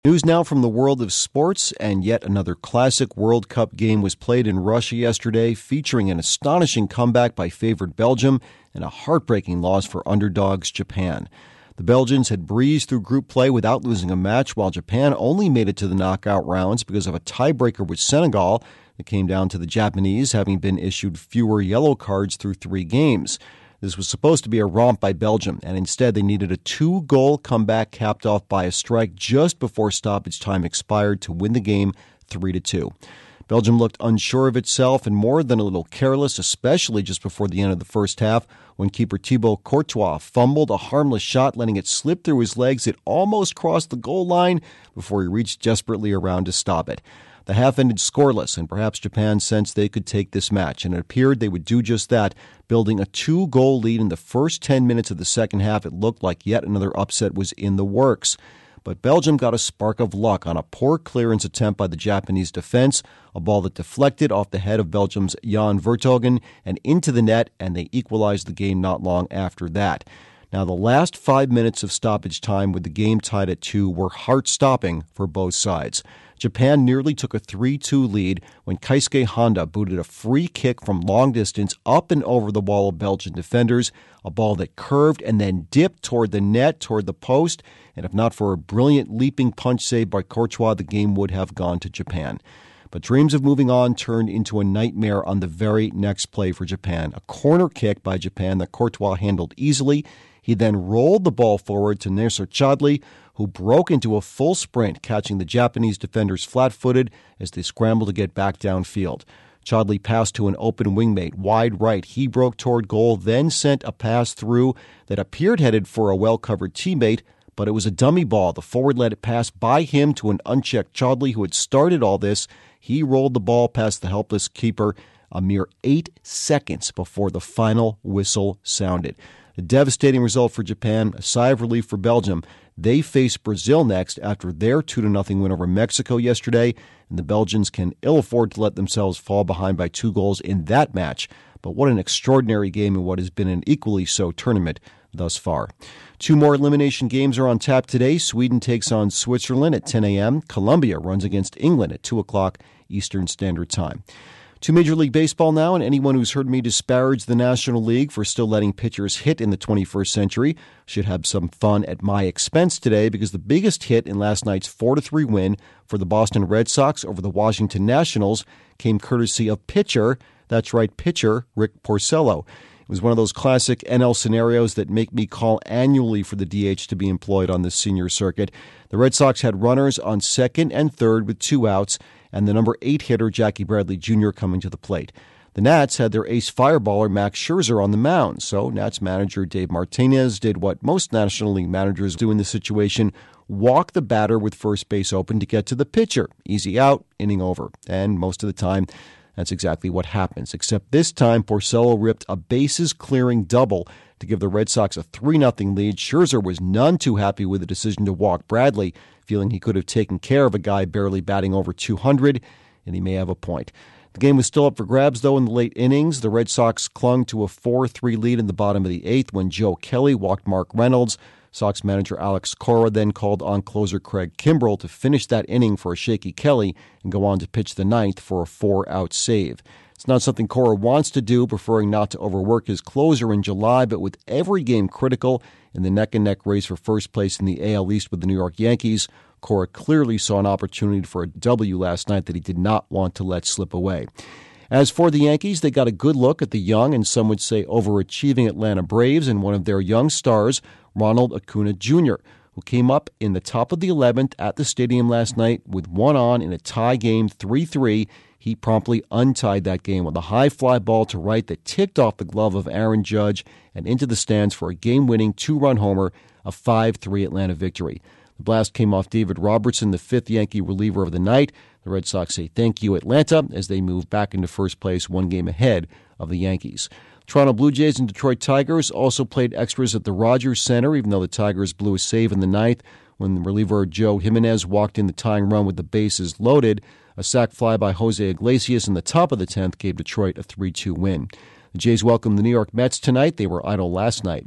News now from the world of sports, and yet another classic World Cup game was played in Russia yesterday, featuring an astonishing comeback by favored Belgium and a heartbreaking loss for underdogs Japan. The Belgians had breezed through group play without losing a match, while Japan only made it to the knockout rounds because of a tiebreaker with Senegal that came down to the Japanese having been issued fewer yellow cards through 3 games. This was supposed to be a romp by Belgium, and instead they needed a 2-goal comeback capped off by a strike just before stoppage time expired to win the game 3-2. Belgium looked unsure of itself and more than a little careless, especially just before the end of the first half when keeper Thibaut Courtois fumbled a harmless shot, letting it slip through his legs. It almost crossed the goal line before he reached desperately around to stop it. The half ended scoreless, and perhaps Japan sensed they could take this match, and it appeared they would do just that, building a 2-goal lead in the first 10 minutes of the second half. It looked like yet another upset was in the works. But Belgium got a spark of luck on a poor clearance attempt by the Japanese defense, a ball that deflected off the head of Belgium's Jan Vertonghen and into the net, and they equalized the game not long after that. Now, the last 5 minutes of stoppage time with the game tied at 2 were heart-stopping for both sides. Japan nearly took a 3-2 lead when Keisuke Honda booted a free kick from long distance up and over the wall of Belgian defenders, a ball that curved and then dipped toward the net, toward the post, and if not for a brilliant leaping punch save by Courtois, the game would have gone to Japan. But dreams of moving on turned into a nightmare on the very next play for Japan. A corner kick by Japan that Courtois handled easily. He then rolled the ball forward to Nacer Chadli, who broke into a full sprint, catching the Japanese defenders flat-footed as they scrambled to get back downfield. Chadli passed to an open wingmate, wide right. He broke toward goal, then sent a pass through that appeared headed for a well-covered teammate, but it was a dummy ball. The forward let it pass by him to an unchecked Chadli, who had started all this. He rolled the ball past the helpless keeper a mere 8 seconds before the final whistle sounded. A devastating result for Japan, a sigh of relief for Belgium. They face Brazil next after their 2-0 win over Mexico yesterday, and the Belgians can ill afford to let themselves fall behind by 2 goals in that match. But what an extraordinary game in what has been an equally so tournament thus far. 2 more elimination games are on tap today. Sweden takes on Switzerland at 10 a.m. Colombia runs against England at 2 o'clock Eastern Standard Time. To Major League Baseball now, and anyone who's heard me disparage the National League for still letting pitchers hit in the 21st century should have some fun at my expense today, because the biggest hit in last night's 4-3 win for the Boston Red Sox over the Washington Nationals came courtesy of pitcher, that's right, pitcher Rick Porcello. It was one of those classic NL scenarios that make me call annually for the DH to be employed on the senior circuit. The Red Sox had runners on second and third with 2 outs, and the number 8 hitter, Jackie Bradley Jr., coming to the plate. The Nats had their ace fireballer, Max Scherzer, on the mound, so Nats manager Dave Martinez did what most National League managers do in this situation: walk the batter with first base open to get to the pitcher. Easy out, inning over. And most of the time, that's exactly what happens, except this time Porcello ripped a bases-clearing double to give the Red Sox a 3-0 lead. Scherzer was none too happy with the decision to walk Bradley, feeling he could have taken care of a guy barely batting over 200, and he may have a point. The game was still up for grabs, though, in the late innings. The Red Sox clung to a 4-3 lead in the bottom of the 8th when Joe Kelly walked Mark Reynolds. Sox manager Alex Cora then called on closer Craig Kimbrell to finish that inning for a shaky Kelly and go on to pitch the 9th for a 4-out save. It's not something Cora wants to do, preferring not to overwork his closer in July, but with every game critical in the neck-and-neck race for first place in the AL East with the New York Yankees, Cora clearly saw an opportunity for a W last night that he did not want to let slip away. As for the Yankees, they got a good look at the young and some would say overachieving Atlanta Braves and one of their young stars, Ronald Acuna Jr., who came up in the top of the 11th at the stadium last night with 1 on in a tie game, 3-3. He promptly untied that game with a high fly ball to right that ticked off the glove of Aaron Judge and into the stands for a game-winning 2-run homer, a 5-3 Atlanta victory. The blast came off David Robertson, the 5th Yankee reliever of the night. The Red Sox say thank you, Atlanta, as they move back into first place, 1 game ahead of the Yankees. Toronto Blue Jays and Detroit Tigers also played extras at the Rogers Center, even though the Tigers blew a save in the 9th when reliever Joe Jimenez walked in the tying run with the bases loaded. A sac fly by Jose Iglesias in the top of the 10th gave Detroit a 3-2 win. The Jays welcome the New York Mets tonight. They were idle last night.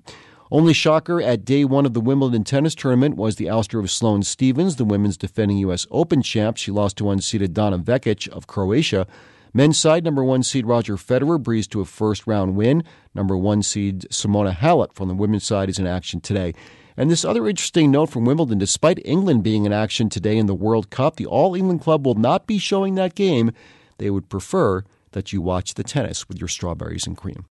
Only shocker at day one of the Wimbledon tennis tournament was the ouster of Sloane Stephens, the women's defending U.S. Open champ. She lost to unseeded Dana Vekic of Croatia. Men's side, number one seed Roger Federer breezed to a first-round win. Number one seed Simona Halep from the women's side is in action today. And this other interesting note from Wimbledon, despite England being in action today in the World Cup, the All England Club will not be showing that game. They would prefer that you watch the tennis with your strawberries and cream.